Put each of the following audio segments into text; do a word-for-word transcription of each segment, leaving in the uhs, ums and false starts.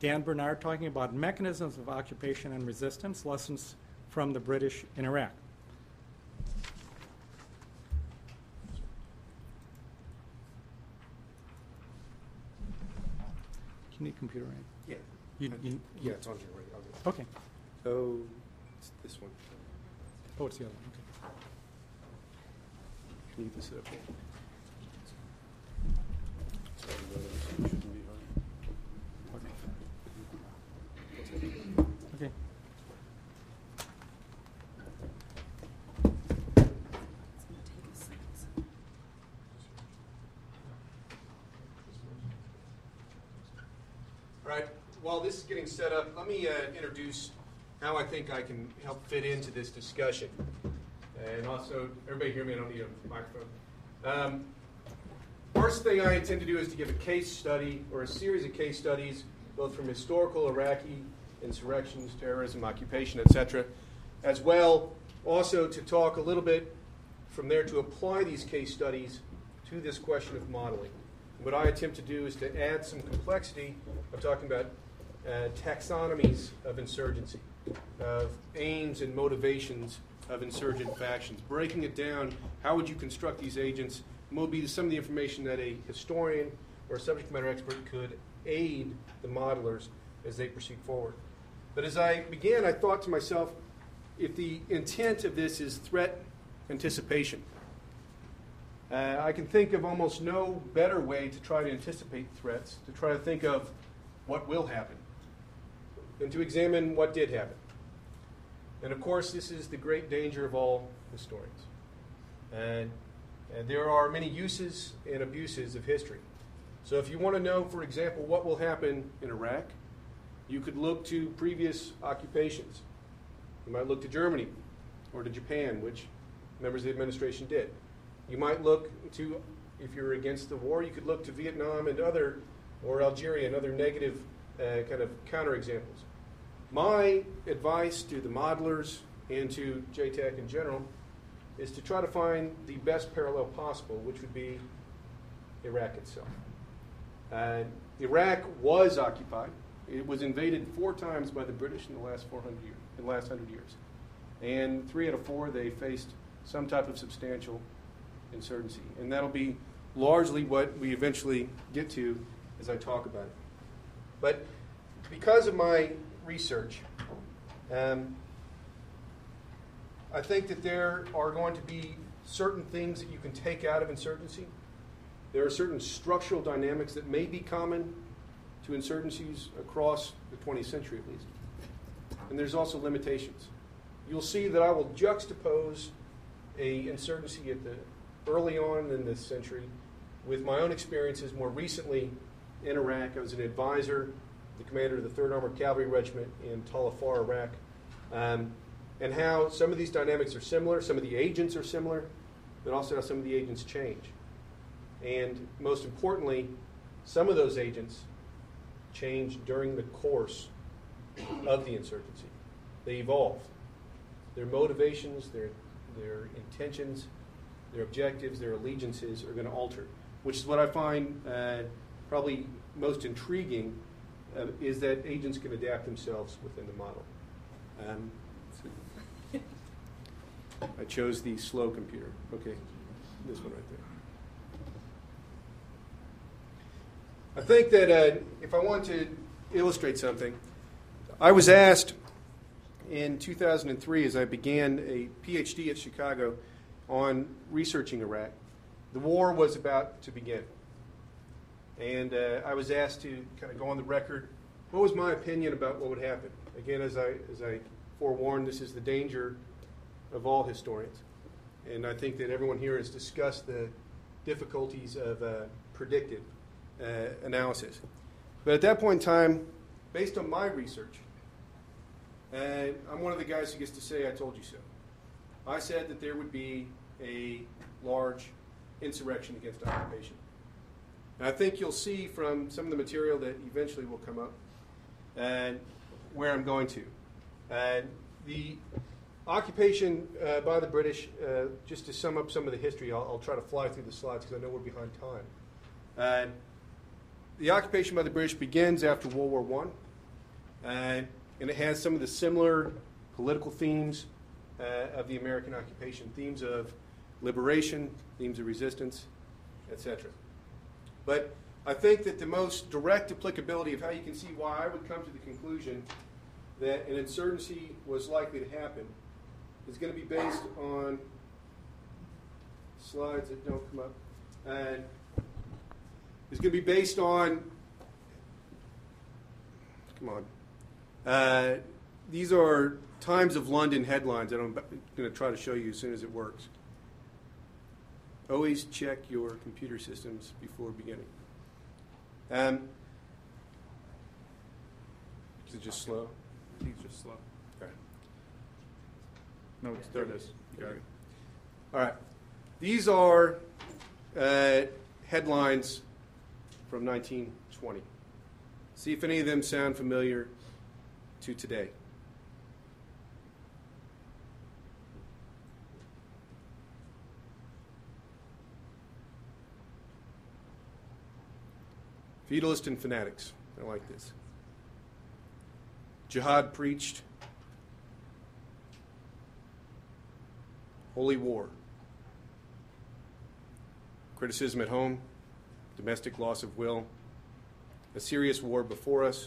Dan Bernard talking about mechanisms of occupation and resistance, lessons from the British in Iraq. You need a computer, right? Yeah. You, you, yeah, it's on here right. I'll get it. Okay. So it's this one. Oh, it's the other one. Okay. Can you get this up here? Okay. All right. While this is getting set up, let me uh, introduce how I think I can help fit into this discussion. And also, everybody hear me? I don't need a microphone. Um, first thing I intend to do is to give a case study or a series of case studies, both from historical Iraqi insurrections, terrorism, occupation, et cetera, as well also to talk a little bit from there to apply these case studies to this question of modeling. What I attempt to do is to add some complexity of talking about uh, taxonomies of insurgency, of aims and motivations of insurgent factions, breaking it down. How would you construct these agents? And what would be some of the information that a historian or a subject matter expert could aid the modelers as they proceed forward. But as I began, I thought to myself, if the intent of this is threat anticipation, uh, I can think of almost no better way to try to anticipate threats, to try to think of what will happen, than to examine what did happen. And of course, this is the great danger of all historians. And, and there are many uses and abuses of history. So if you want to know, for example, what will happen in Iraq, you could look to previous occupations. You might look to Germany or to Japan, which members of the administration did. You might look to, if you're against the war, you could look to Vietnam and other, or Algeria and other negative uh, kind of counterexamples. My advice to the modelers and to J TAC in general is to try to find the best parallel possible, which would be Iraq itself. Uh, Iraq was occupied. It was invaded four times by the British in the last four hundred years. In the last hundred years, and three out of four they faced some type of substantial insurgency, and that'll be largely what we eventually get to as I talk about it. But because of my research, um, I think that there are going to be certain things that you can take out of insurgency. There are certain structural dynamics that may be common to insurgencies across the twentieth century at least. And there's also limitations. You'll see that I will juxtapose a insurgency at the early on in this century with my own experiences more recently in Iraq. I was an advisor, the commander of the third Armored Cavalry Regiment in Tal Afar, Iraq, um, and how some of these dynamics are similar, some of the agents are similar, but also how some of the agents change. And most importantly, some of those agents change during the course of the insurgency. They evolve. Their motivations, their, their intentions, their objectives, their allegiances are going to alter, which is what I find uh, probably most intriguing, uh, is that agents can adapt themselves within the model. Um, I chose the slow computer. Okay, this one right there. I think that uh, if I want to illustrate something, I was asked in two thousand three as I began a PhD at Chicago on researching Iraq. The war was about to begin. And uh, I was asked to kind of go on the record, what was my opinion about what would happen? Again, as I, as I forewarned, this is the danger of all historians. And I think that everyone here has discussed the difficulties of uh, predictive uh, analysis. But at that point in time, based on my research, and I'm one of the guys who gets to say, I told you so. I said that there would be a large insurrection against occupation. And I think you'll see from some of the material that eventually will come up and where I'm going to. And the occupation uh, by the British, uh, just to sum up some of the history, I'll, I'll try to fly through the slides because I know we're behind time. And the occupation by the British begins after World War One. Uh, and it has some of the similar political themes uh, of the American occupation, themes of liberation, themes of resistance, et cetera. But I think that the most direct applicability of how you can see why I would come to the conclusion that an insurgency was likely to happen is going to be based on slides that don't come up. And is going to be based on, come on, uh, these are Times of London headlines that I'm going to try to show you as soon as it works. Always check your computer systems before beginning. Um, is it just slow? I think it's just slow. Okay. No, it's, there it is. You got it. All right. These are uh, headlines from nineteen twenty. See if any of them sound familiar to today. Feudalists and fanatics. I like this. Jihad preached. Holy war. Criticism at home. Domestic loss of will. A serious war before us.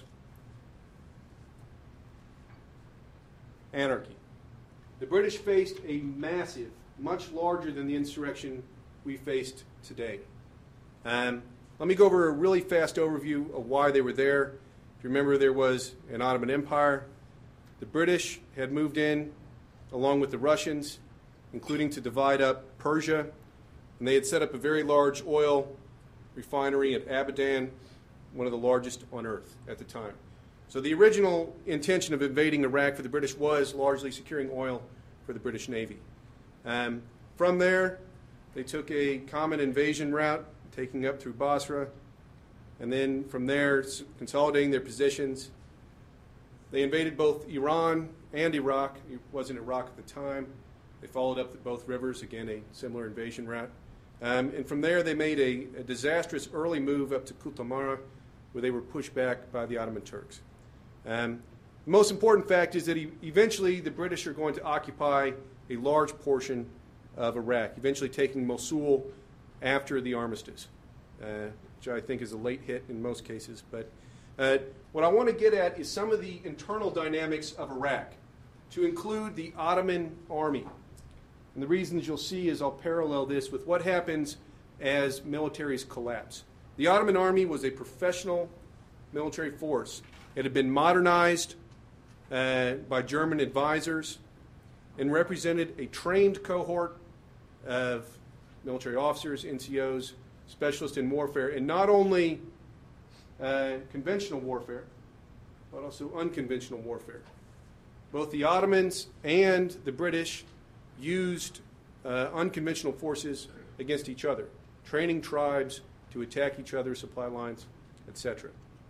Anarchy. The British faced a massive, much larger than the insurrection we faced today. Um, let me go over a really fast overview of why they were there. If you remember, there was an Ottoman Empire. The British had moved in, along with the Russians, including to divide up Persia, and they had set up a very large oil refinery at Abadan, one of the largest on earth at the time. So the original intention of invading Iraq for the British was largely securing oil for the British Navy. Um, from there, they took a common invasion route, taking up through Basra, and then from there, consolidating their positions. They invaded both Iran and Iraq. It wasn't Iraq at the time. They followed up both rivers, again, a similar invasion route. Um, and from there, they made a, a disastrous early move up to Kutamara, where they were pushed back by the Ottoman Turks. Um, the most important fact is that e- eventually the British are going to occupy a large portion of Iraq, eventually taking Mosul after the armistice, uh, which I think is a late hit in most cases. But uh, what I want to get at is some of the internal dynamics of Iraq, to include the Ottoman army. And the reasons you'll see is I'll parallel this with what happens as militaries collapse. The Ottoman army was a professional military force. It had been modernized uh, by German advisors and represented a trained cohort of military officers, N C Os, specialists in warfare, and not only uh, conventional warfare, but also unconventional warfare. Both the Ottomans and the British used uh, unconventional forces against each other, training tribes to attack each other's supply lines, et cetera.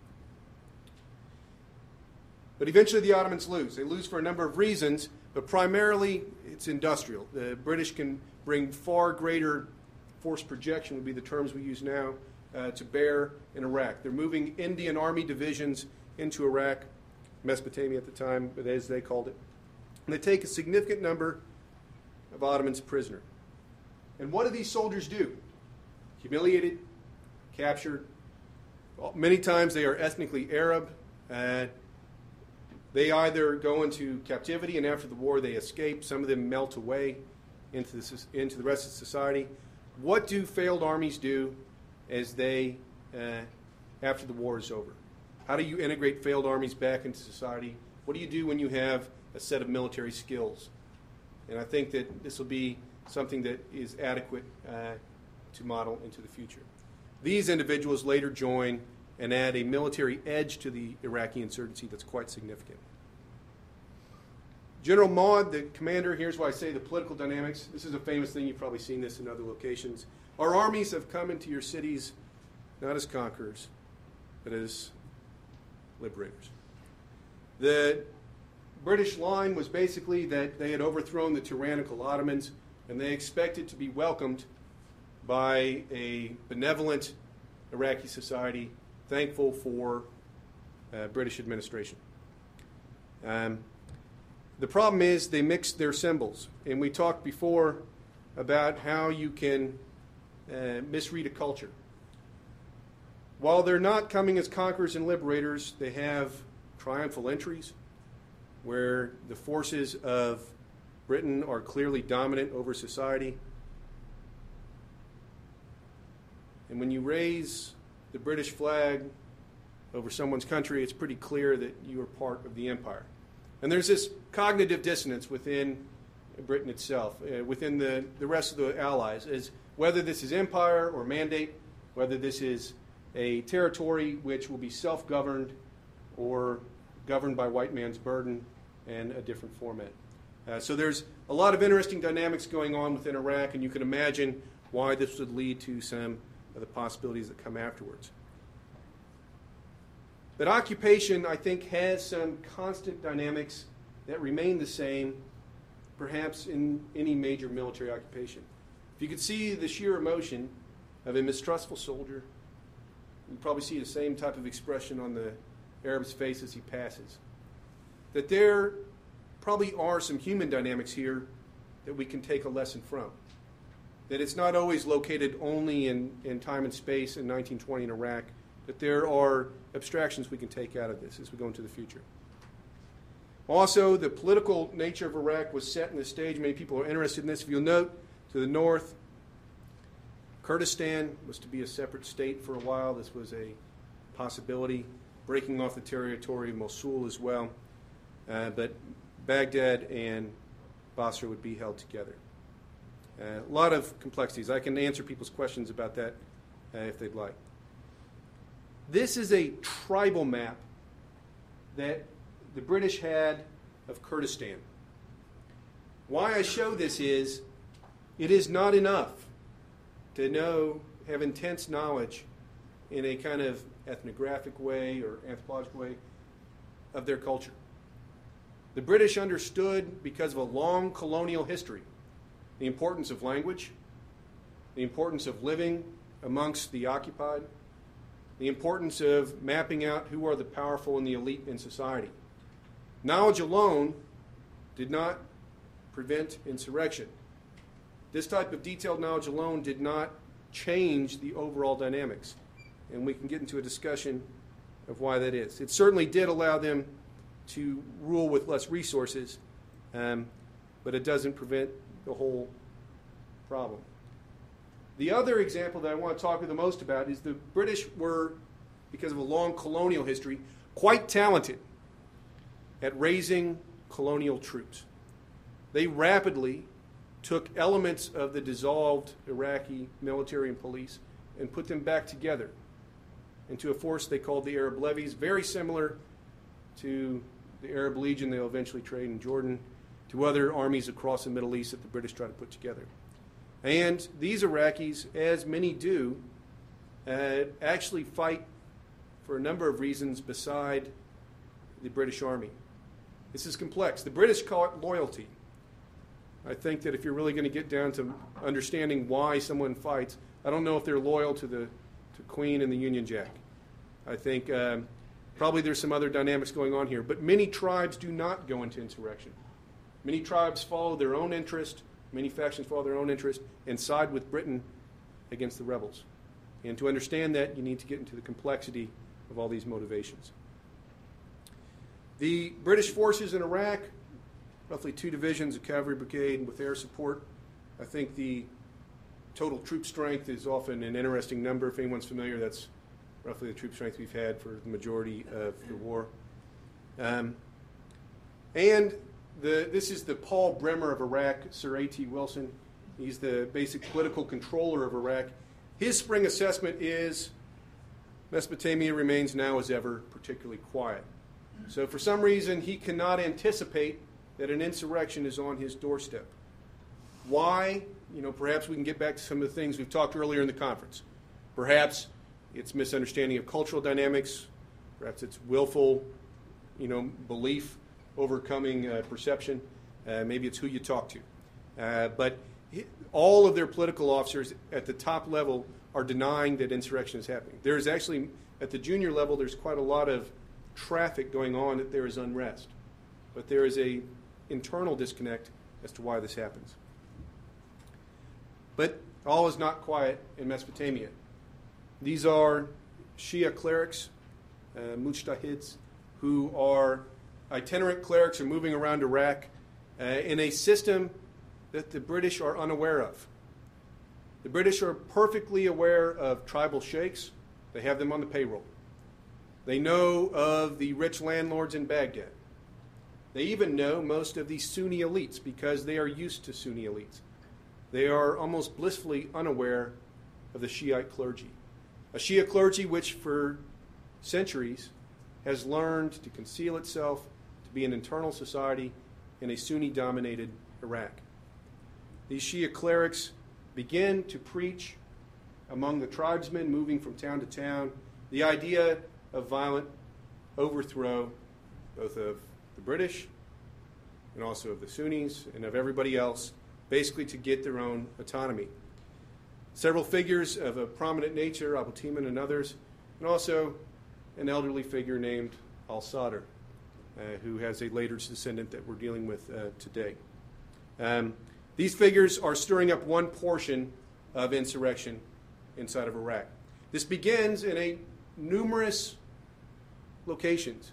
But eventually the Ottomans lose. They lose for a number of reasons, but primarily it's industrial. The British can bring far greater force projection, would be the terms we use now, uh, to bear in Iraq. They're moving Indian Army divisions into Iraq, Mesopotamia at the time, but as they called it. And they take a significant number of Ottomans prisoner. And what do these soldiers do? Humiliated, captured. Well, many times they are ethnically Arab. Uh, they either go into captivity, and after the war they escape. Some of them melt away into the, into the rest of society. What do failed armies do as they, uh, after the war is over? How do you integrate failed armies back into society? What do you do when you have a set of military skills? And I think that this will be something that is adequate uh, to model into the future. These individuals later join and add a military edge to the Iraqi insurgency that's quite significant. General Maud, the commander, here's why I say the political dynamics. This is a famous thing. You've probably seen this in other locations. Our armies have come into your cities not as conquerors, but as liberators. The British line was basically that they had overthrown the tyrannical Ottomans, and they expected to be welcomed by a benevolent Iraqi society, thankful for uh, British administration. Um, the problem is they mix their symbols. And we talked before about how you can uh, misread a culture. While they're not coming as conquerors and liberators, they have triumphal entries where the forces of Britain are clearly dominant over society. And when you raise the British flag over someone's country, it's pretty clear that you are part of the empire. And there's this cognitive dissonance within Britain itself, uh, within the, the rest of the allies, is whether this is empire or mandate, whether this is a territory which will be self-governed or governed by white man's burden and a different format. Uh, so there's a lot of interesting dynamics going on within Iraq, and you can imagine why this would lead to some of the possibilities that come afterwards. But occupation, I think, has some constant dynamics that remain the same, perhaps in any major military occupation. If you could see the sheer emotion of a mistrustful soldier, you probably see the same type of expression on the Arab's face as he passes. That there probably are some human dynamics here that we can take a lesson from. That it's not always located only in, in time and space in nineteen twenty in Iraq, that there are abstractions we can take out of this as we go into the future. Also, the political nature of Iraq was set in the stage. Many people are interested in this. If you'll note, to the north, Kurdistan was to be a separate state for a while. This was a possibility, breaking off the territory of Mosul as well. Uh, but Baghdad and Basra would be held together. Uh, a lot of complexities. I can answer people's questions about that uh, if they'd like. This is a tribal map that the British had of Kurdistan. Why I show this is it is not enough to know, have intense knowledge in a kind of ethnographic way or anthropological way of their culture. The British understood, because of a long colonial history, the importance of language, the importance of living amongst the occupied, the importance of mapping out who are the powerful and the elite in society. Knowledge alone did not prevent insurrection. This type of detailed knowledge alone did not change the overall dynamics. And we can get into a discussion of why that is. It certainly did allow them to rule with less resources, um, but it doesn't prevent the whole problem. The other example that I want to talk the most about is the British were, because of a long colonial history, quite talented at raising colonial troops. They rapidly took elements of the dissolved Iraqi military and police and put them back together into a force they called the Arab Levies, very similar to the Arab Legion they'll eventually trade in Jordan, to other armies across the Middle East that the British tried to put together. And these Iraqis, as many do, uh, actually fight for a number of reasons beside the British Army. This is complex. The British call it loyalty. I think that if you're really going to get down to understanding why someone fights, I don't know if they're loyal to the to Queen and the Union Jack. I think um, probably there's some other dynamics going on here. But many tribes do not go into insurrection. Many tribes follow their own interest. Many factions follow their own interest and side with Britain against the rebels. And to understand that, you need to get into the complexity of all these motivations. The British forces in Iraq, roughly two divisions, a cavalry brigade with air support. I think the total troop strength is often an interesting number. If anyone's familiar, that's roughly the troop strength we've had for the majority of the war. Um, and the, this is the Paul Bremer of Iraq, Sir A T Wilson. He's the basic political controller of Iraq. His spring assessment is Mesopotamia remains now as ever particularly quiet. So for some reason, he cannot anticipate that an insurrection is on his doorstep. Why? You know, perhaps we can get back to some of the things we've talked earlier in the conference. Perhaps it's misunderstanding of cultural dynamics. Perhaps it's willful, you know, belief overcoming uh, perception. Uh, maybe it's who you talk to. Uh, but he, all of their political officers at the top level are denying that insurrection is happening. There's actually, at the junior level, there's quite a lot of traffic going on that there is unrest. but there is a internal disconnect as to why this happens. But all is not quiet in Mesopotamia. These are Shia clerics, uh, mujtahids, who are itinerant clerics, are moving around Iraq uh, in a system that the British are unaware of. The British are perfectly aware of tribal sheikhs. They have them on the payroll. They know of the rich landlords in Baghdad. They even know most of the Sunni elites because they are used to Sunni elites. They are almost blissfully unaware of the Shiite clergy. A Shia clergy which for centuries has learned to conceal itself, to be an internal society in a Sunni-dominated Iraq. These Shia clerics begin to preach among the tribesmen moving from town to town the idea of violent overthrow, both of the British and also of the Sunnis and of everybody else, basically to get their own autonomy. Several figures of a prominent nature, Abu Timan and others, and also an elderly figure named al-Sadr, uh, who has a later descendant that we're dealing with uh, today. Um, these figures are stirring up one portion of insurrection inside of Iraq. This begins in a numerous locations.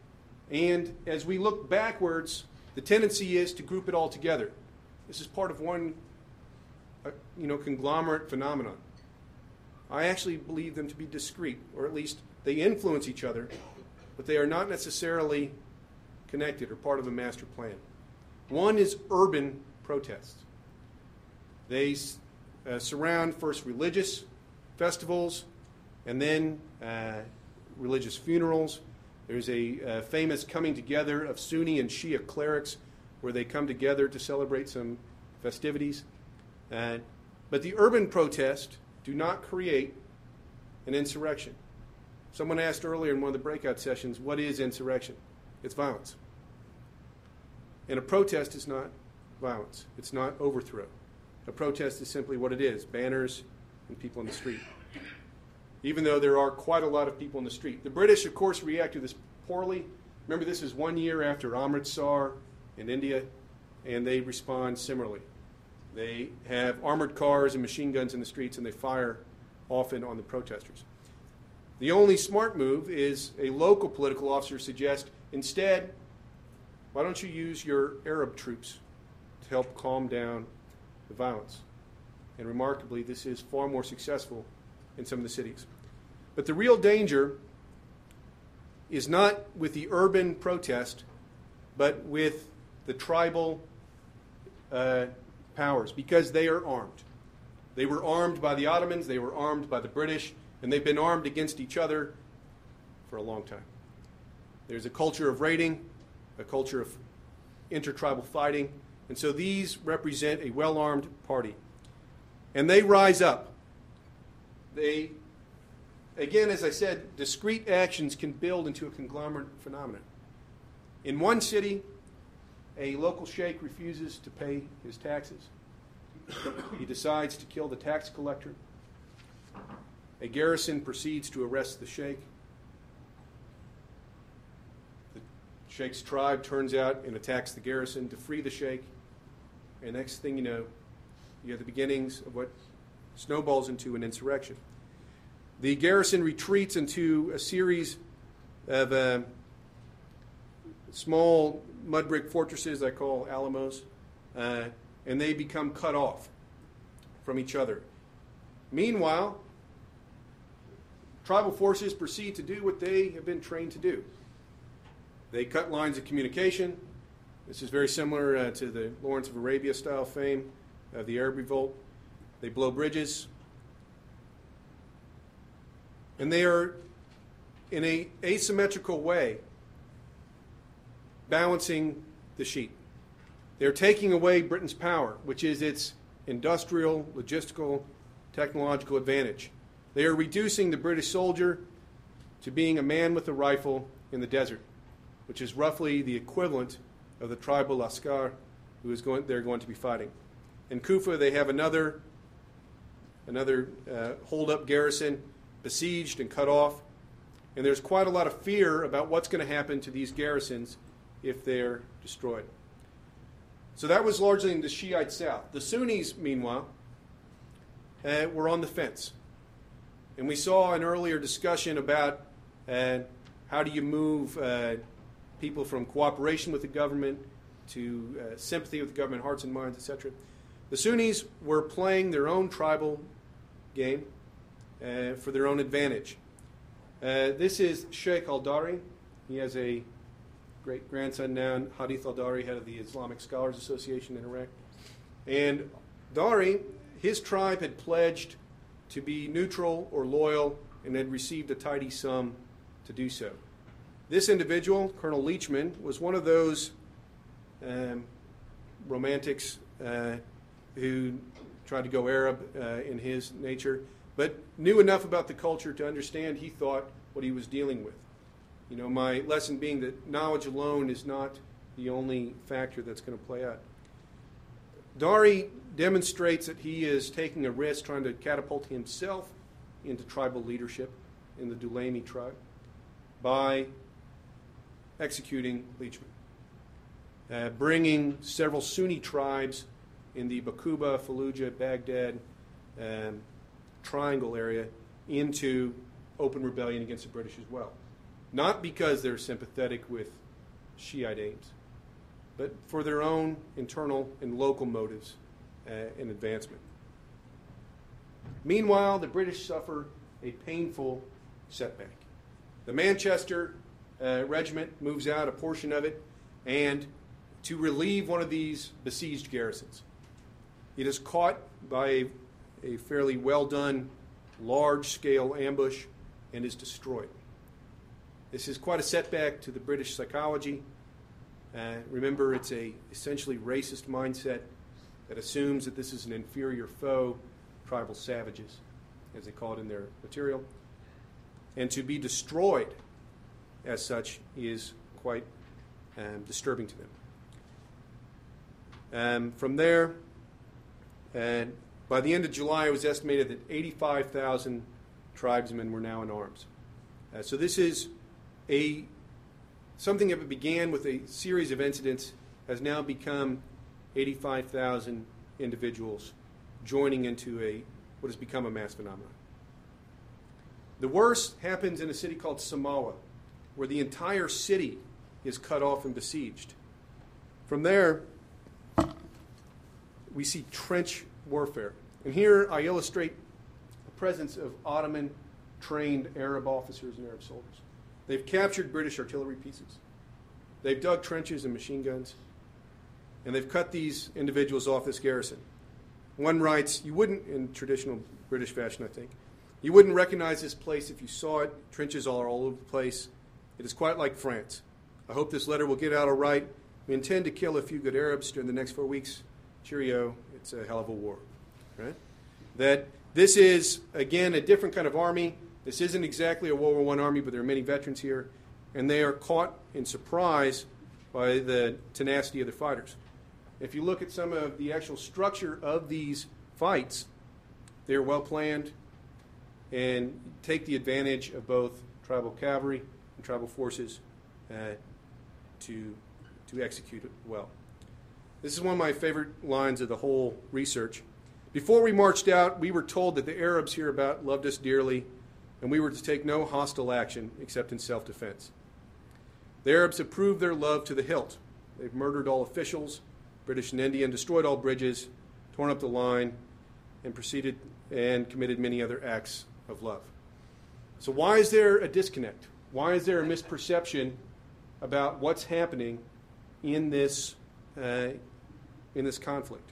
And as we look backwards, the tendency is to group it all together. This is part of one uh, you know, conglomerate phenomenon. I actually believe them to be discrete, or at least they influence each other, but they are not necessarily connected or part of a master plan. One is urban protests. They uh, surround first religious festivals and then uh, religious funerals. There's a uh, famous coming together of Sunni and Shia clerics where they come together to celebrate some festivities. Uh, but the urban protests do not create an insurrection. Someone asked earlier in one of the breakout sessions, what is insurrection? It's violence. And a protest is not violence. It's not overthrow. A protest is simply what it is, banners and people in the street. Even though there are quite a lot of people in the street. The British, of course, react to this poorly. Remember, this is one year after Amritsar in India, and they respond similarly. They have armored cars and machine guns in the streets, and they fire often on the protesters. The only smart move is a local political officer suggests, instead, why don't you use your Arab troops to help calm down the violence? And remarkably, this is far more successful in some of the cities. But the real danger is not with the urban protest, but with the tribal uh, powers, because they are armed. They were armed by the Ottomans, they were armed by the British, and they've been armed against each other for a long time. There's a culture of raiding, a culture of intertribal fighting, and so these represent a well-armed party. And they rise up. They, again, as I said, discrete actions can build into a conglomerate phenomenon. In one city, a local sheikh refuses to pay his taxes. He decides to kill the tax collector. A garrison proceeds to arrest the sheikh. The sheikh's tribe turns out and attacks the garrison to free the sheikh. And next thing you know, you have the beginnings of what snowballs into an insurrection. The garrison retreats into a series of uh, small mud brick fortresses I call alamos, uh, and they become cut off from each other. Meanwhile, tribal forces proceed to do what they have been trained to do. They cut lines of communication. This is very similar uh, to the Lawrence of Arabia style fame of the Arab Revolt. They blow bridges. And they are, in an asymmetrical way, balancing the sheet. They're taking away Britain's power, which is its industrial, logistical, technological advantage. They are reducing the British soldier to being a man with a rifle in the desert, which is roughly the equivalent of the tribal Askar who is going, they're going to be fighting. In Kufa, they have another, another uh, hold-up garrison, besieged and cut off. And there's quite a lot of fear about what's going to happen to these garrisons if they're destroyed. So that was largely in the Shiite south. The Sunnis, meanwhile, uh, were on the fence. And we saw an earlier discussion about uh, how do you move uh, people from cooperation with the government to uh, sympathy with the government, hearts and minds, et cetera. The Sunnis were playing their own tribal game uh, for their own advantage. Uh, this is Sheikh al-Dari. He has a great-grandson now, Hadith al-Dari, head of the Islamic Scholars Association in Iraq. And Dari, his tribe had pledged to be neutral or loyal and had received a tidy sum to do so. This individual, Colonel Leachman, was one of those um, romantics uh, who tried to go Arab uh, in his nature, but knew enough about the culture to understand, he thought, what he was dealing with. You know, my lesson being that knowledge alone is not the only factor that's going to play out. Dari demonstrates that he is taking a risk trying to catapult himself into tribal leadership in the Dulaimi tribe by executing Leachman, uh, bringing several Sunni tribes in the Bakuba, Fallujah, Baghdad um, triangle area into open rebellion against the British as well. Not because they're sympathetic with Shiite aims, but for their own internal and local motives uh, and advancement. Meanwhile, the British suffer a painful setback. The Manchester uh, Regiment moves out, a portion of it, and to relieve one of these besieged garrisons. It is caught by a, a fairly well-done, large-scale ambush and is destroyed. This is quite a setback to the British psychology. Uh, remember, it's a essentially racist mindset that assumes that this is an inferior foe, tribal savages, as they call it in their material. And to be destroyed as such is quite um, disturbing to them. Um, from there, and by the end of July, it was estimated that eighty-five thousand tribesmen were now in arms. Uh, so this is a something that began with a series of incidents has now become eighty-five thousand individuals joining into a what has become a mass phenomenon. The worst happens in a city called Samawa, where the entire city is cut off and besieged. From there, we see trench warfare. And here I illustrate the presence of Ottoman-trained Arab officers and Arab soldiers. They've captured British artillery pieces. They've dug trenches and machine guns. And they've cut these individuals off this garrison. One writes, you wouldn't, in traditional British fashion, I think, you wouldn't recognize this place if you saw it. Trenches are all over the place. It is quite like France. I hope this letter will get out all right. We intend to kill a few good Arabs during the next four weeks. Cheerio, it's a hell of a war. Right? That this is, again, a different kind of army. This isn't exactly a World War One army, but there are many veterans here. And they are caught in surprise by the tenacity of the fighters. If you look at some of the actual structure of these fights, they're well planned and take the advantage of both tribal cavalry and tribal forces uh, to, to execute it well. This is one of my favorite lines of the whole research. Before we marched out, we were told that the Arabs hereabout loved us dearly, and we were to take no hostile action except in self-defense. The Arabs have proved their love to the hilt. They've murdered all officials, British and Indian, destroyed all bridges, torn up the line, and proceeded and committed many other acts of love. So why is there a disconnect? Why is there a misperception about what's happening in this, uh, in this conflict?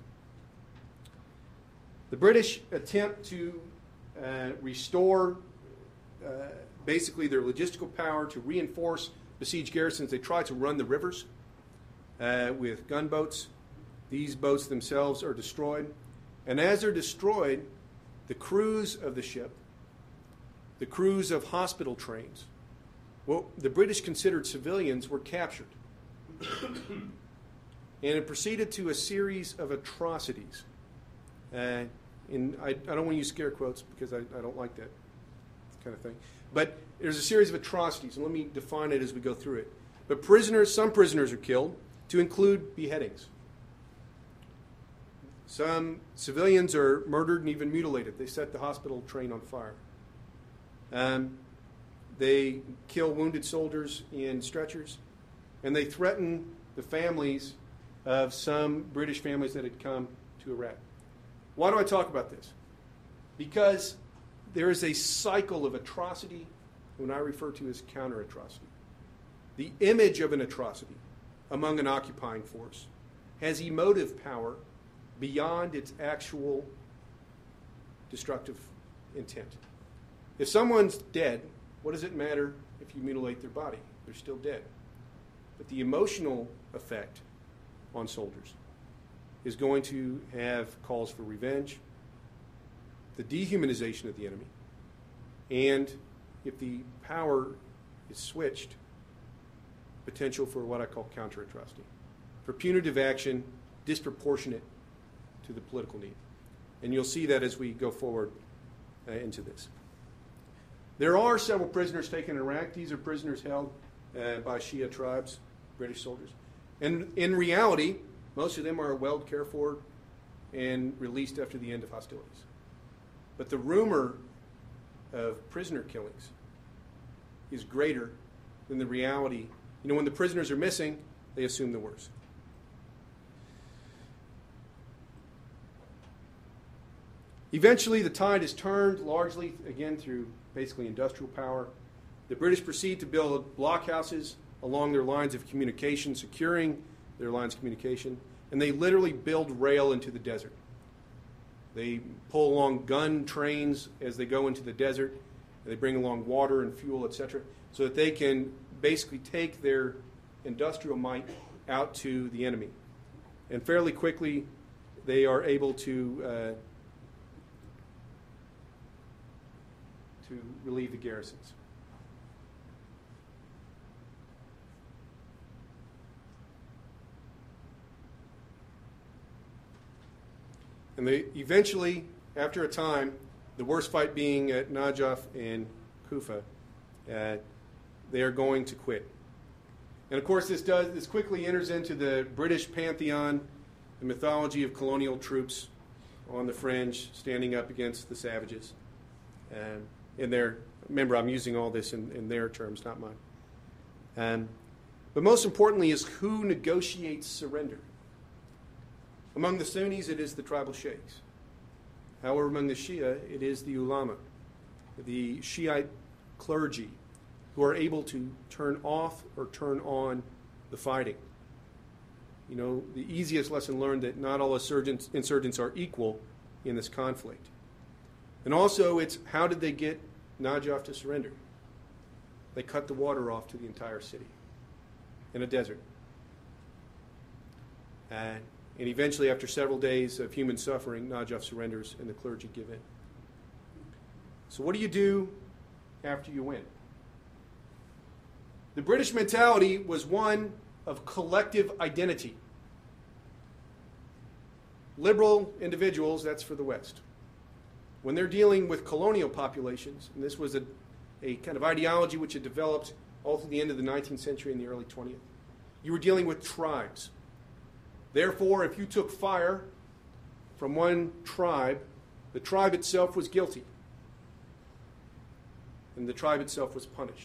The British attempt to uh, restore uh, basically their logistical power, to reinforce besieged garrisons. They try to run the rivers uh, with gunboats. These boats themselves are destroyed. And as they're destroyed, the crews of the ship, the crews of hospital trains, what the British considered civilians, were captured. And it proceeded to a series of atrocities. Uh, in, I, I don't want to use scare quotes because I, I don't like that kind of thing. But there's a series of atrocities, and let me define it as we go through it. But prisoners, some prisoners are killed, to include beheadings. Some civilians are murdered and even mutilated. They set the hospital train on fire. Um, they kill wounded soldiers in stretchers, and they threaten the families of some British families that had come to Iraq. Why do I talk about this? Because there is a cycle of atrocity, when I refer to as counter-atrocity. The image of an atrocity among an occupying force has emotive power beyond its actual destructive intent. If someone's dead, what does it matter if you mutilate their body? They're still dead. But the emotional effect on soldiers is going to have calls for revenge, the dehumanization of the enemy, and if the power is switched, potential for what I call counter-atrocity, for punitive action disproportionate to the political need. And you'll see that as we go forward uh, into this. There are several prisoners taken in Iraq. These are prisoners held uh, by Shia tribes, British soldiers. And in reality, most of them are well cared for and released after the end of hostilities. But the rumor of prisoner killings is greater than the reality. You know, when the prisoners are missing, they assume the worst. Eventually, the tide is turned, largely, again, through basically industrial power. The British proceed to build blockhouses along their lines of communication, securing their lines of communication, and they literally build rail into the desert. They pull along gun trains as they go into the desert, and they bring along water and fuel, et cetera, so that they can basically take their industrial might out to the enemy. And fairly quickly, they are able to uh, to relieve the garrisons. And they eventually, after a time, the worst fight being at Najaf and Kufa, uh, they are going to quit. And of course, this does this quickly enters into the British pantheon, the mythology of colonial troops on the fringe, standing up against the savages. Um, in their, remember, I'm using all this in, in their terms, not mine. Um, but most importantly is who negotiates surrender. Among the Sunnis, it is the tribal sheikhs. However, among the Shia, it is the ulama, the Shiite clergy, who are able to turn off or turn on the fighting. You know, the easiest lesson learned that not all insurgents, insurgents are equal in this conflict. And also, it's how did they get Najaf to surrender? They cut the water off to the entire city in a desert. And, and eventually, after several days of human suffering, Najaf surrenders and the clergy give in. So what do you do after you win? The British mentality was one of collective identity. Liberal individuals, that's for the West. When they're dealing with colonial populations, and this was a, a kind of ideology which had developed all through the end of the nineteenth century and the early twentieth, you were dealing with tribes. Therefore, if you took fire from one tribe, the tribe itself was guilty, and the tribe itself was punished.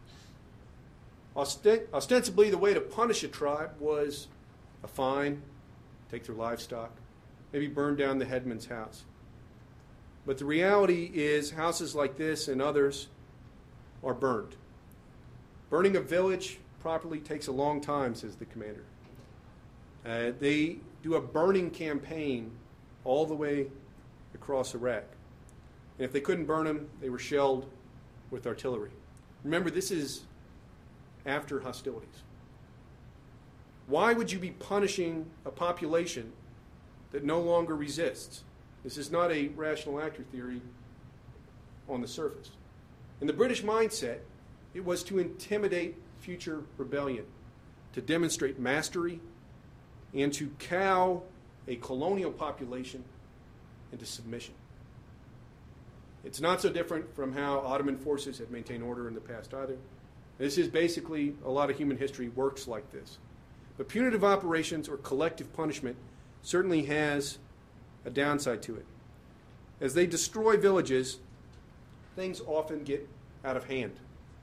Ostensibly, the way to punish a tribe was a fine, take their livestock, maybe burn down the headman's house. But the reality is houses like this and others are burned. Burning a village properly takes a long time, says the commander. Uh, they do a burning campaign all the way across Iraq. And if they couldn't burn them, they were shelled with artillery. Remember, this is after hostilities. Why would you be punishing a population that no longer resists? This is not a rational actor theory on the surface. In the British mindset, it was to intimidate future rebellion, to demonstrate mastery, and to cow a colonial population into submission. It's not so different from how Ottoman forces had maintained order in the past either. This is basically, a lot of human history works like this. But punitive operations or collective punishment certainly has a downside to it. As they destroy villages, things often get out of hand.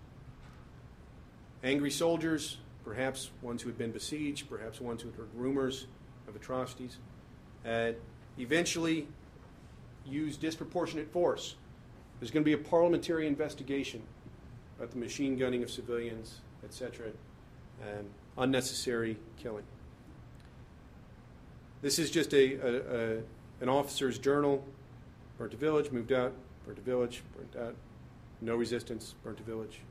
Angry soldiers, perhaps ones who had been besieged, perhaps ones who had heard rumors of atrocities, uh, eventually use disproportionate force. There's going to be a parliamentary investigation about the machine gunning of civilians, et cetera, and unnecessary killing. This is just a, a, a an officer's journal. Burnt a village, moved out, burnt a village, burnt out. No resistance, burnt a village.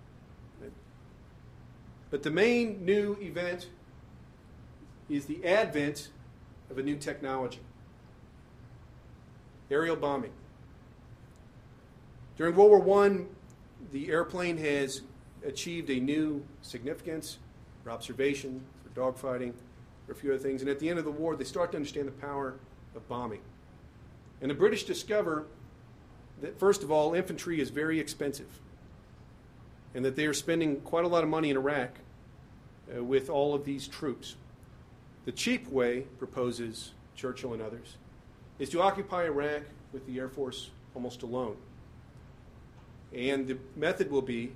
But the main new event is the advent of a new technology. Aerial bombing. During World War One, the airplane has achieved a new significance for observation, for dogfighting, for a few other things. And at the end of the war, they start to understand the power of bombing. And the British discover that, first of all, infantry is very expensive, and that they are spending quite a lot of money in Iraq uh, with all of these troops. The cheap way, proposes Churchill and others, is to occupy Iraq with the Air Force almost alone. And the method will be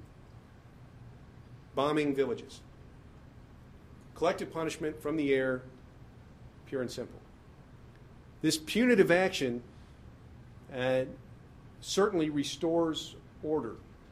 bombing villages. Collective punishment from the air, pure and simple. This punitive action uh, certainly restores order.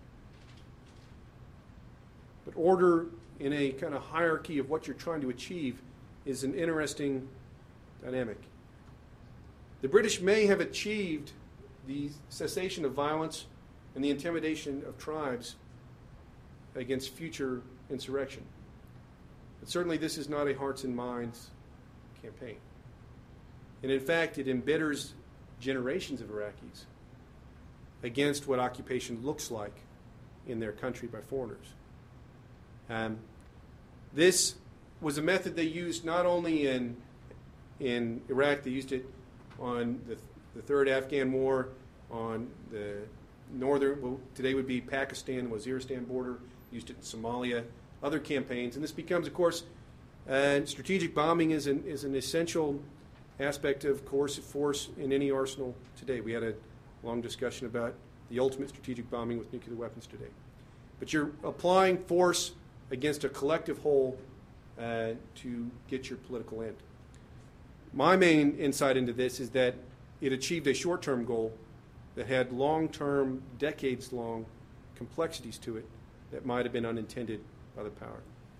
But order in a kind of hierarchy of what you're trying to achieve is an interesting dynamic. The British may have achieved the cessation of violence and the intimidation of tribes against future insurrection. But certainly this is not a hearts and minds campaign. And in fact, it embitters generations of Iraqis against what occupation looks like in their country by foreigners. Um, this was a method they used not only in, in Iraq, they used it on the, the Third Afghan War, on the northern, well, today would be Pakistan, Waziristan border, used it in Somalia, other campaigns. And this becomes, of course, uh, strategic bombing is an, is an essential aspect of coercive force in any arsenal today. We had a long discussion about the ultimate strategic bombing with nuclear weapons today. But you're applying force against a collective whole uh, to get your political end. My main insight into this is that it achieved a short-term goal that had long-term, decades-long complexities to it that might have been unintended by the power.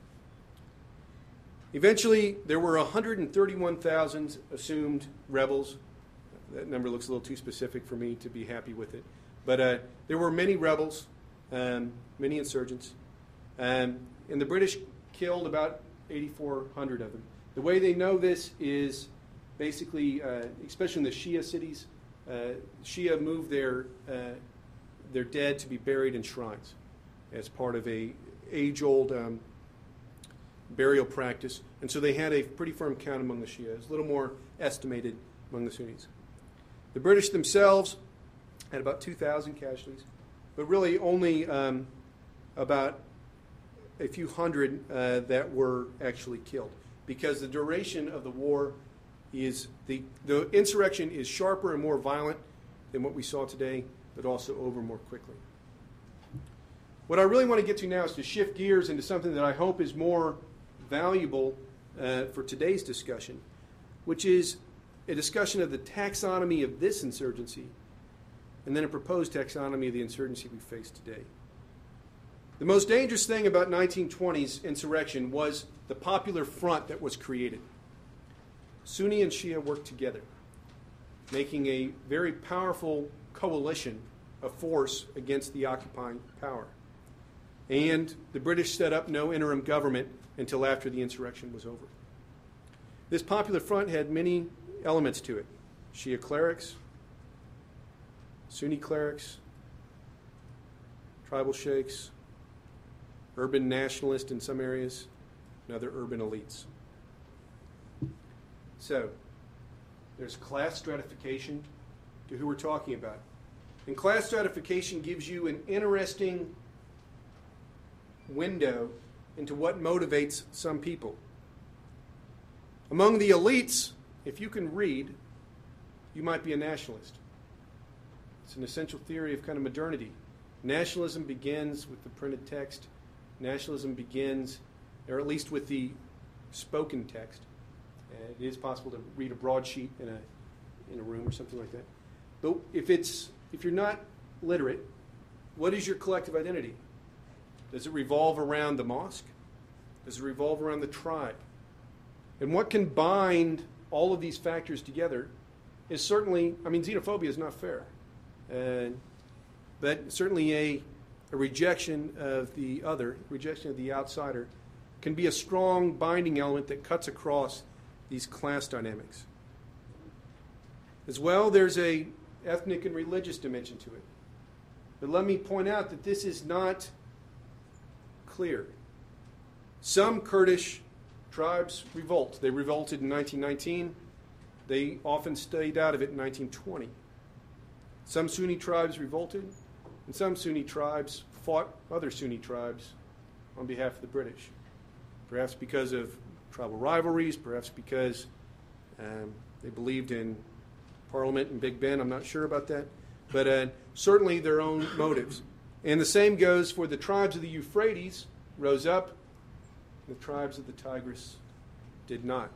Eventually, there were one hundred thirty-one thousand assumed rebels. That number looks a little too specific for me to be happy with it. But uh, there were many rebels, um, many insurgents, um, and the British killed about eighty-four hundred of them. The way they know this is basically, uh, especially in the Shia cities, uh, Shia moved their, uh, their dead to be buried in shrines as part of a age-old um, burial practice. And so they had a pretty firm count among the Shias, a little more estimated among the Sunnis. The British themselves had about two thousand casualties, but really only um, about a few hundred uh, that were actually killed, because the duration of the war is, the, the insurrection is sharper and more violent than what we saw today, but also over more quickly. What I really want to get to now is to shift gears into something that I hope is more valuable uh, for today's discussion, which is a discussion of the taxonomy of this insurgency, and then a proposed taxonomy of the insurgency we face today. The most dangerous thing about nineteen twenties insurrection was the Popular Front that was created. Sunni and Shia worked together, making a very powerful coalition of force against the occupying power. And the British set up no interim government until after the insurrection was over. This Popular Front had many elements to it: Shia clerics, Sunni clerics, tribal sheikhs, urban nationalists in some areas, and other urban elites. So, there's class stratification to who we're talking about. And class stratification gives you an interesting window into what motivates some people. Among the elites, if you can read, you might be a nationalist. It's an essential theory of kind of modernity. Nationalism begins with the printed text. Nationalism begins, or at least with the spoken text. Uh, it is possible to read a broadsheet in a in a room or something like that. But if it's if you're not literate, what is your collective identity? Does it revolve around the mosque? Does it revolve around the tribe? And what can bind all of these factors together is certainly, I mean, xenophobia is not fair. And, but certainly a, a rejection of the other, rejection of the outsider, can be a strong binding element that cuts across these class dynamics. As well, there's a ethnic and religious dimension to it. But let me point out that this is not clear. Some Kurdish tribes revolt. They revolted in nineteen nineteen. They often stayed out of it in nineteen twenty. Some Sunni tribes revolted, and some Sunni tribes fought other Sunni tribes on behalf of the British. Perhaps because of tribal rivalries, perhaps because um, they believed in Parliament and Big Ben. I'm not sure about that. But uh, certainly their own motives. And the same goes for the tribes of the Euphrates, rose up. The tribes of the Tigris did not.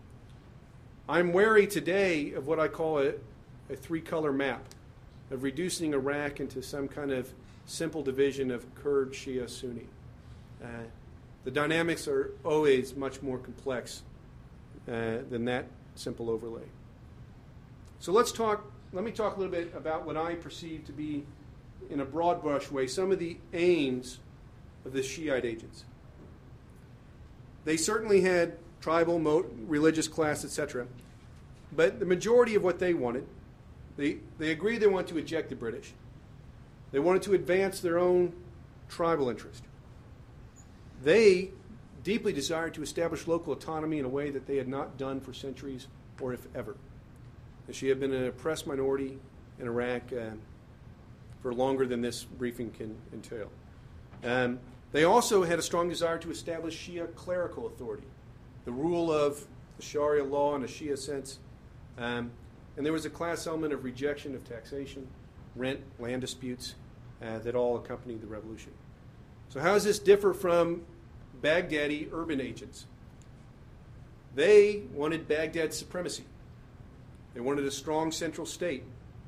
I'm wary today of what I call a, a three-color map, of reducing Iraq into some kind of simple division of Kurd, Shia, Sunni. Uh, the dynamics are always much more complex uh, than that simple overlay. So let's talk, let me talk a little bit about what I perceive to be, in a broad brush way, some of the aims of the Shiite agents. They certainly had tribal, mo- religious class, et cetera. But the majority of what they wanted, they, they agreed they wanted to eject the British. They wanted to advance their own tribal interest. They deeply desired to establish local autonomy in a way that they had not done for centuries or if ever. The Shia have been an oppressed minority in Iraq uh, for longer than this briefing can entail. Um, They also had a strong desire to establish Shia clerical authority, the rule of the Sharia law in a Shia sense. Um, and there was a class element of rejection of taxation, rent, land disputes uh, that all accompanied the revolution. So how does this differ from Baghdadi urban agents? They wanted Baghdad supremacy. They wanted a strong central state.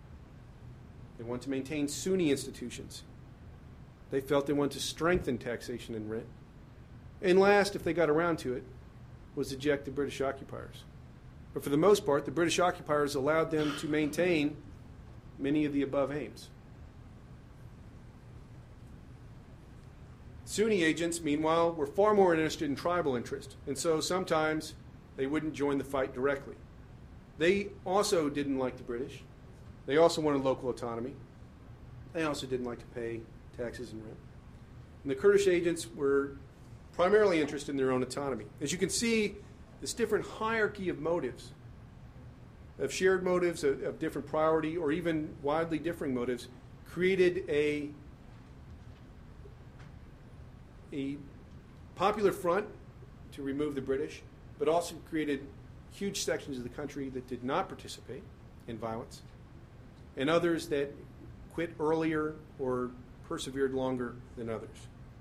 They wanted to maintain Sunni institutions. They felt they wanted to strengthen taxation and rent. And last, if they got around to it, was eject the British occupiers. But for the most part, the British occupiers allowed them to maintain many of the above aims. Sunni agents, meanwhile, were far more interested in tribal interest, and so sometimes they wouldn't join the fight directly. They also didn't like the British. They also wanted local autonomy. They also didn't like to pay taxes and rent. And the Kurdish agents were primarily interested in their own autonomy. As you can see, this different hierarchy of motives, of shared motives, of, of different priority, or even widely differing motives, created a, a popular front to remove the British, but also created huge sections of the country that did not participate in violence, and others that quit earlier or persevered longer than others.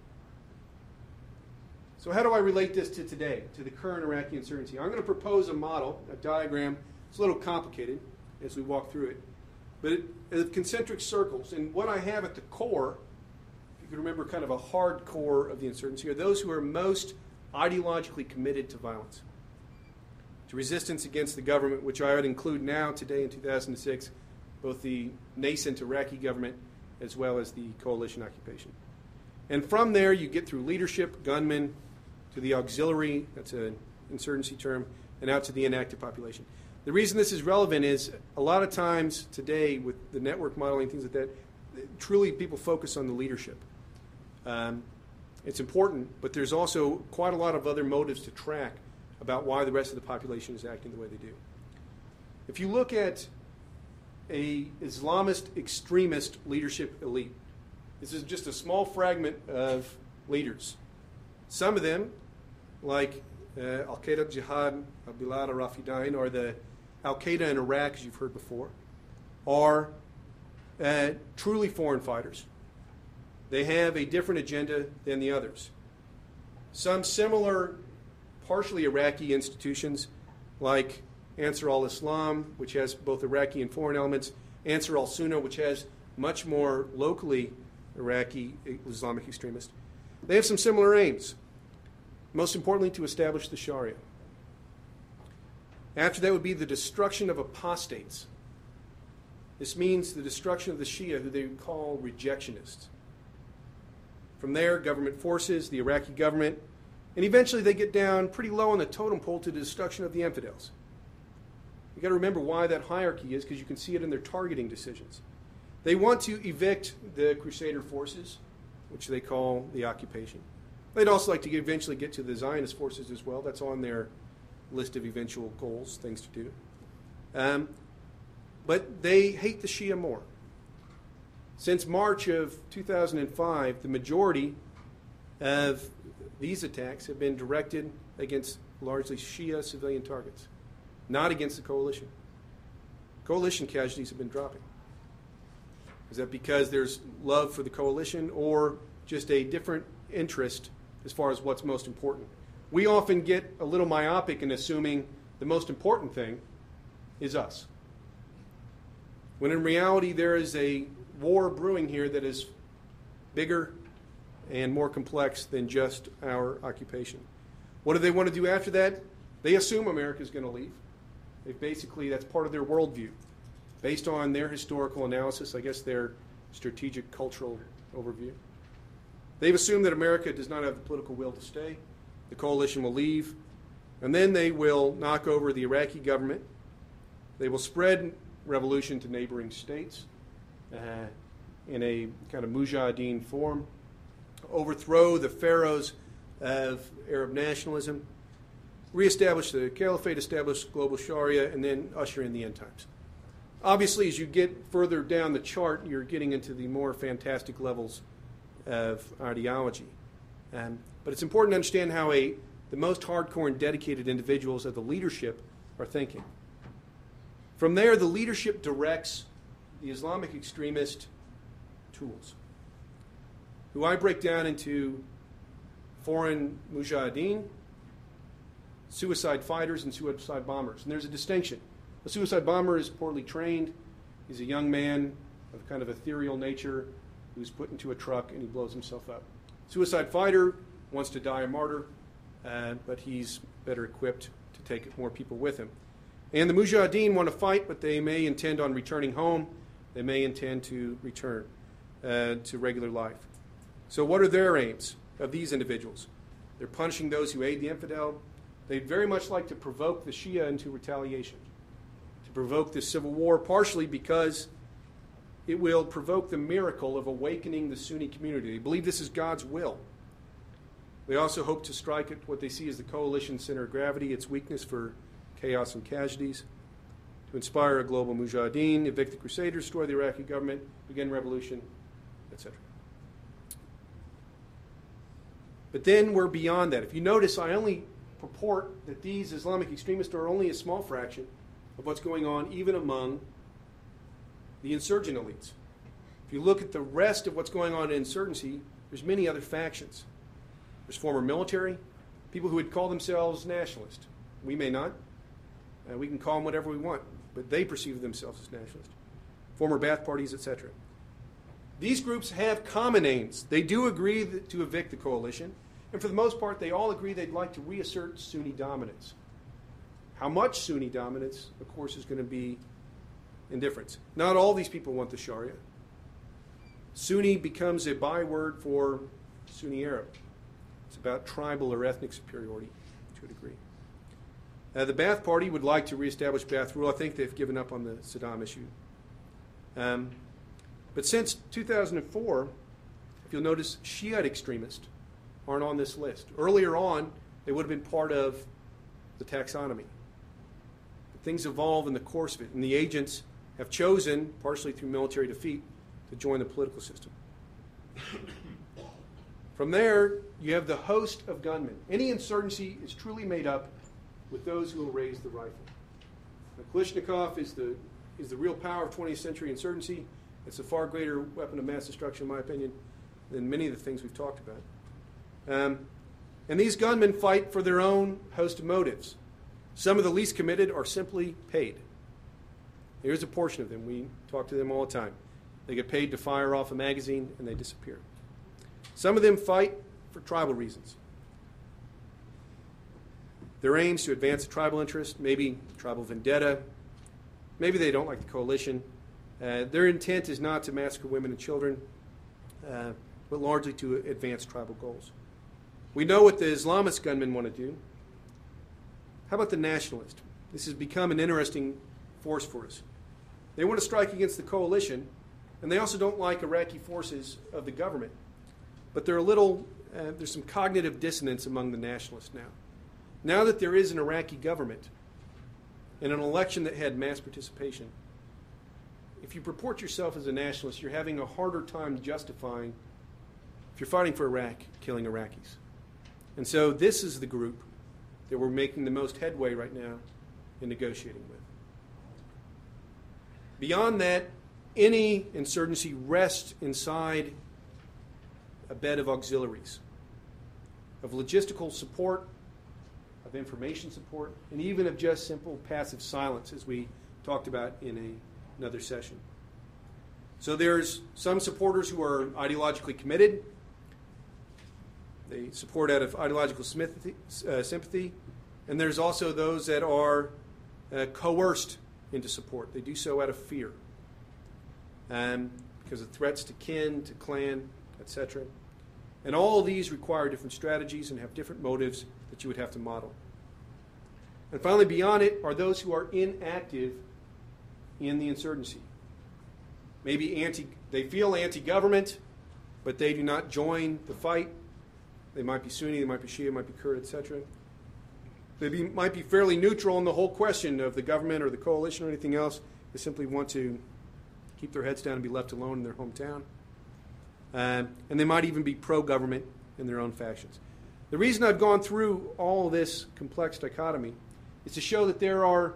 So how do I relate this to today, to the current Iraqi insurgency? I'm going to propose a model, a diagram. It's a little complicated as we walk through it, but it, of concentric circles. And what I have at the core, if you can remember kind of a hard core of the insurgency, are those who are most ideologically committed to violence, to resistance against the government, which I would include now, today in two thousand six, both the nascent Iraqi government as well as the coalition occupation. And from there, you get through leadership, gunmen, to the auxiliary, that's an insurgency term, and out to the inactive population. The reason this is relevant is a lot of times today with the network modeling, things like that, truly people focus on the leadership. Um, it's important, but there's also quite a lot of other motives to track about why the rest of the population is acting the way they do. If you look at a Islamist extremist leadership elite, this is just a small fragment of leaders. Some of them, like uh, Al-Qaeda Jihad, Bilal al-Rafidain, or the Al-Qaeda in Iraq, as you've heard before, are uh, truly foreign fighters. They have a different agenda than the others. Some similar, partially Iraqi institutions, like Ansar al-Islam, which has both Iraqi and foreign elements, Ansar al-Sunnah, which has much more locally Iraqi Islamic extremists. They have some similar aims. Most importantly, to establish the Sharia. After that would be the destruction of apostates. This means the destruction of the Shia, who they call rejectionists. From there, government forces, the Iraqi government, and eventually they get down pretty low on the totem pole to the destruction of the infidels. You've got to remember why that hierarchy is, because you can see it in their targeting decisions. They want to evict the Crusader forces, which they call the occupation. They'd also like to get, eventually get to the Zionist forces as well. That's on their list of eventual goals, things to do. Um, but they hate the Shia more. Since March of two thousand five, the majority of these attacks have been directed against largely Shia civilian targets, not against the coalition. Coalition casualties have been dropping. Is that because there's love for the coalition, or just a different interest as far as what's most important? We often get a little myopic in assuming the most important thing is us, when in reality there is a war brewing here that is bigger and more complex than just our occupation. What do they want to do after that? They assume America is going to leave. They basically, that's part of their worldview. Based on their historical analysis, I guess their strategic cultural overview. They've assumed that America does not have the political will to stay. The coalition will leave. And then they will knock over the Iraqi government. They will spread revolution to neighboring states uh, in a kind of mujahideen form, overthrow the pharaohs of Arab nationalism, reestablish the caliphate, establish global Sharia, and then usher in the end times. Obviously, as you get further down the chart, you're getting into the more fantastic levels of ideology. Um, but it's important to understand how a, the most hardcore and dedicated individuals of the leadership are thinking. From there, the leadership directs the Islamic extremist tools, who I break down into foreign mujahideen, suicide fighters, and suicide bombers. And there's a distinction. A suicide bomber is poorly trained. He's a young man of kind of ethereal nature who's put into a truck and he blows himself up. Suicide fighter wants to die a martyr, uh, but he's better equipped to take more people with him. And the mujahideen want to fight, but they may intend on returning home. They may intend to return uh, to regular life. So what are their aims of these individuals? They're punishing those who aid the infidel. They'd very much like to provoke the Shia into retaliation, to provoke this civil war, partially because it will provoke the miracle of awakening the Sunni community. They believe this is God's will. They also hope to strike at what they see as the coalition's center of gravity, its weakness for chaos and casualties, to inspire a global mujahideen, evict the Crusaders, destroy the Iraqi government, begin revolution, et cetera. But then we're beyond that. If you notice, I only purport that these Islamic extremists are only a small fraction of what's going on even among the insurgent elites. If you look at the rest of what's going on in insurgency, there's many other factions. There's former military, people who would call themselves nationalist. We may not. Uh, we can call them whatever we want, but they perceive themselves as nationalist. Former Ba'ath parties, et cetera. These groups have common aims. They do agree that, to evict the coalition, and for the most part, they all agree they'd like to reassert Sunni dominance. How much Sunni dominance, of course, is going to be indifference. Not all these people want the Sharia. Sunni becomes a byword for Sunni Arab. It's about tribal or ethnic superiority to a degree. Uh, the Ba'ath Party would like to reestablish Ba'ath rule. I think they've given up on the Saddam issue. Um, but since two thousand four, if you'll notice, Shiite extremists aren't on this list. Earlier on, they would have been part of the taxonomy. But things evolve in the course of it, and the agents have chosen, partially through military defeat, to join the political system. From there, you have the host of gunmen. Any insurgency is truly made up with those who will raise the rifle. Now, Kalashnikov is the, is the real power of twentieth century insurgency. It's a far greater weapon of mass destruction, in my opinion, than many of the things we've talked about. Um, and these gunmen fight for their own host of motives. Some of the least committed are simply paid. Here's a portion of them. We talk to them all the time. They get paid to fire off a magazine, and they disappear. Some of them fight for tribal reasons. Their aims to advance a tribal interest, maybe tribal vendetta. Maybe they don't like the coalition. Uh, their intent is not to massacre women and children, uh, but largely to advance tribal goals. We know what the Islamist gunmen want to do. How about the nationalist? This has become an interesting force for us. They want to strike against the coalition, and they also don't like Iraqi forces of the government. But they're a little, uh, there's some cognitive dissonance among the nationalists now. Now that there is an Iraqi government and an election that had mass participation, if you purport yourself as a nationalist, you're having a harder time justifying, if you're fighting for Iraq, killing Iraqis. And so this is the group that we're making the most headway right now in negotiating with. Beyond that, any insurgency rests inside a bed of auxiliaries, of logistical support, of information support, and even of just simple passive silence, as we talked about in a, another session. So there's some supporters who are ideologically committed. They support out of ideological sympathy, uh, sympathy. And there's also those that are uh, coerced into support. They do so out of fear, um, because of threats to kin, to clan, et cetera. And all of these require different strategies and have different motives that you would have to model. And finally, beyond it are those who are inactive in the insurgency. Maybe anti, they feel anti-government, but they do not join the fight. They might be Sunni, they might be Shia, they might be Kurd, et cetera. They be, might be fairly neutral in the whole question of the government or the coalition or anything else. They simply want to keep their heads down and be left alone in their hometown. Um, and they might even be pro-government in their own factions. The reason I've gone through all this complex dichotomy is to show that there are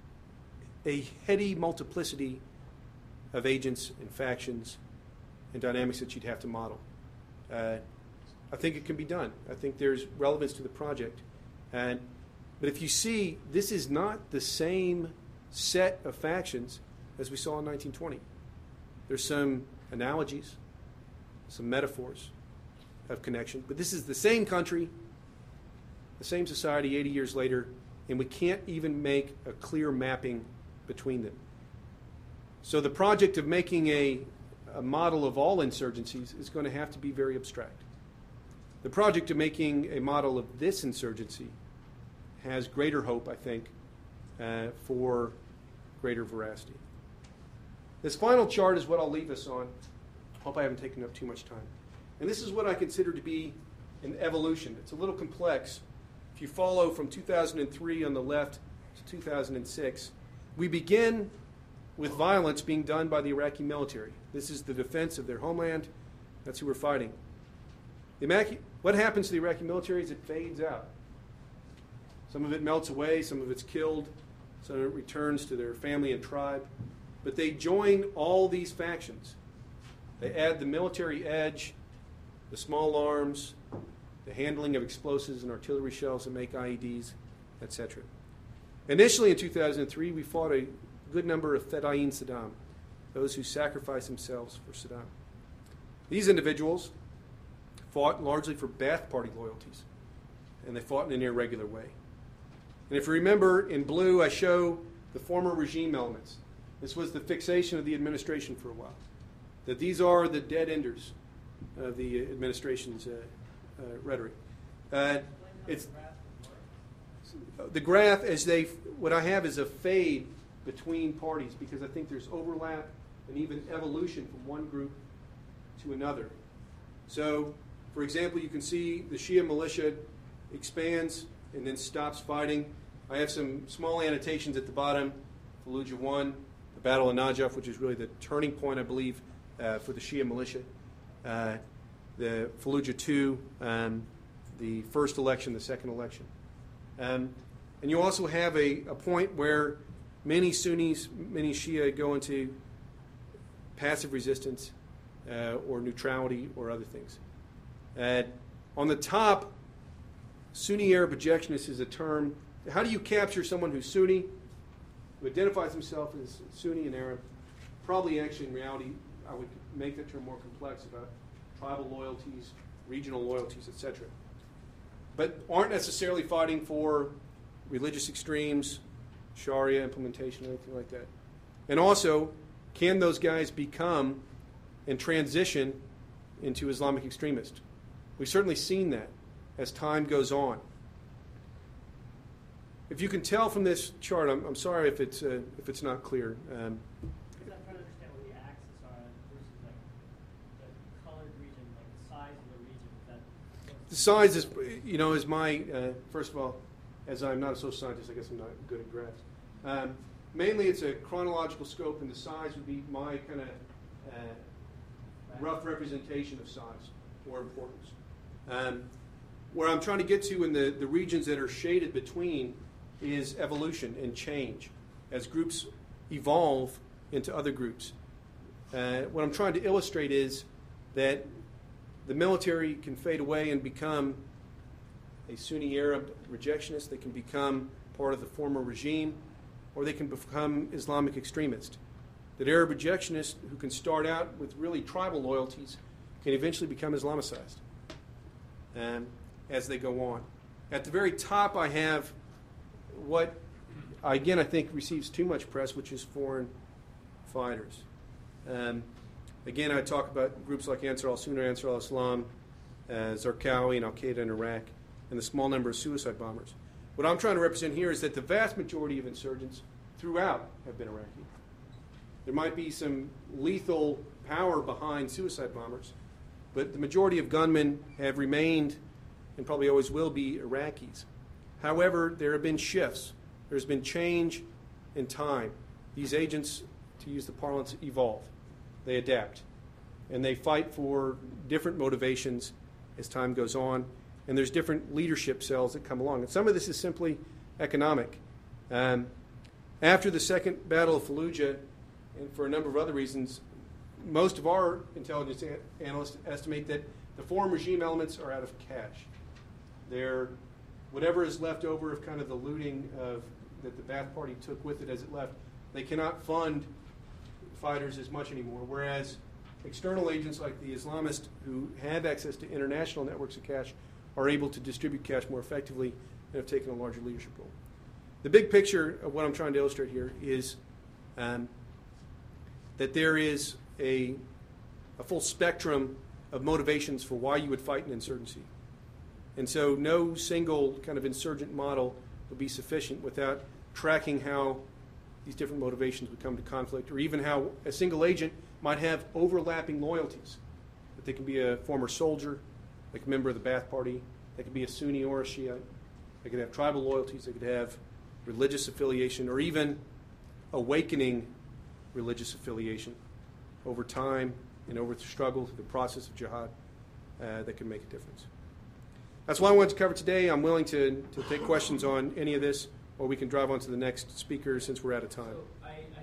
a heady multiplicity of agents and factions and dynamics that you'd have to model. Uh, I think it can be done. I think there's relevance to the project. And, but if you see, this is not the same set of factions as we saw in nineteen twenty. There's some analogies, some metaphors of connection, but this is the same country, the same society eighty years later, and we can't even make a clear mapping between them. So the project of making a, a model of all insurgencies is going to have to be very abstract. The project of making a model of this insurgency has greater hope, I think, uh, for greater veracity. This final chart is what I'll leave us on. Hope I haven't taken up too much time. And this is what I consider to be an evolution. It's a little complex. If you follow from two thousand three on the left to two thousand six, we begin with violence being done by the Iraqi military. This is the defense of their homeland. That's who we're fighting. The Iraqi, what happens to the Iraqi military is it fades out. Some of it melts away, some of it's killed, some of it returns to their family and tribe. But they join all these factions. They add the military edge, the small arms, the handling of explosives and artillery shells that make I E Ds, et cetera. Initially in two thousand three, we fought a good number of Fedayeen Saddam, those who sacrificed themselves for Saddam. These individuals fought largely for Ba'ath Party loyalties, and they fought in an irregular way. And if you remember, in blue, I show the former regime elements. This was the fixation of the administration for a while, that these are the dead enders of the administration's uh, uh, rhetoric. Uh, it's the graph, as they, what I have is a fade between parties, because I think there's overlap and even evolution from one group to another. So, for example, you can see the Shia militia expands and then stops fighting. I have some small annotations at the bottom. Fallujah one, the Battle of Najaf, which is really the turning point, I believe, uh, for the Shia militia. Uh, the Fallujah two, um, the first election, the second election. Um, and you also have a, a point where many Sunnis, many Shia go into passive resistance uh, or neutrality or other things. Uh, on the top, Sunni Arab objectionist is a term. How do you capture someone who's Sunni, who identifies himself as Sunni and Arab? Probably actually in reality, I would make that term more complex about tribal loyalties, regional loyalties, et cetera. But aren't necessarily fighting for religious extremes, Sharia implementation, anything like that. And also, can those guys become and transition into Islamic extremists? We've certainly seen that as time goes on. If you can tell from this chart, I'm, I'm sorry if it's uh, if it's not clear. Um, Because I'm trying to understand where the axes are versus like the colored region, like the size of the region. That The size is, you know, is my, uh, first of all, as I'm not a social scientist, I guess I'm not good at graphs. Um, mainly it's a chronological scope, and the size would be my kind of uh, rough representation of size or importance. Um, where I'm trying to get to in the, the regions that are shaded between is evolution and change as groups evolve into other groups. Uh, what I'm trying to illustrate is that the military can fade away and become a Sunni Arab rejectionist. They can become part of the former regime, or they can become Islamic extremists. That Arab rejectionists who can start out with really tribal loyalties can eventually become Islamicized um, as they go on. At the very top, I have what, again, I think receives too much press, which is foreign fighters. Um, again, I talk about groups like Ansar al-Sunnah, Ansar al-Islam, uh, Zarqawi, and Al-Qaeda in Iraq, and the small number of suicide bombers. What I'm trying to represent here is that the vast majority of insurgents throughout have been Iraqi. There might be some lethal power behind suicide bombers, but the majority of gunmen have remained and probably always will be Iraqis. However, there have been shifts. There's been change in time. These agents, to use the parlance, evolve. They adapt. And they fight for different motivations as time goes on. And there's different leadership cells that come along. And some of this is simply economic. Um, after the Second Battle of Fallujah, and for a number of other reasons, most of our intelligence analysts estimate that the foreign regime elements are out of cash. They're, whatever is left over of kind of the looting of, that the Ba'ath Party took with it as it left, they cannot fund fighters as much anymore, whereas external agents like the Islamists who have access to international networks of cash are able to distribute cash more effectively and have taken a larger leadership role. The big picture of what I'm trying to illustrate here is um, that there is a, a full spectrum of motivations for why you would fight an insurgency. And so no single kind of insurgent model would be sufficient without tracking how these different motivations would come to conflict, or even how a single agent might have overlapping loyalties. That they can be a former soldier, like a member of the Ba'ath Party, they could be a Sunni or a Shia, they could have tribal loyalties, they could have religious affiliation, or even awakening religious affiliation over time and over the struggle through the process of jihad uh, that can make a difference. That's what I wanted to cover today. I'm willing to, to take questions on any of this, or we can drive on to the next speaker since we're out of time. So I,